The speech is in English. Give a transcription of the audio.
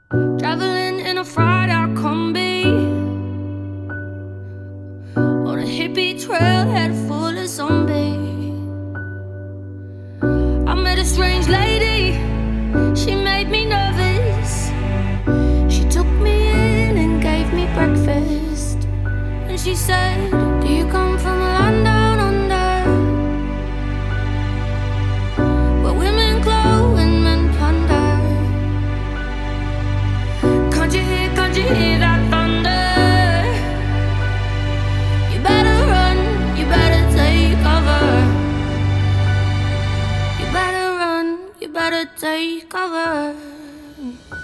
Traveling in a fried-out combi on a hippie trailhead full of zombies. I met a strange lady, she made me nervous. She took me in and gave me breakfast. And she said, "Do you come from a land down under, where women glow and men plunder? Can't you hear that thunder? You better run, you better take cover. You better run, you better take cover."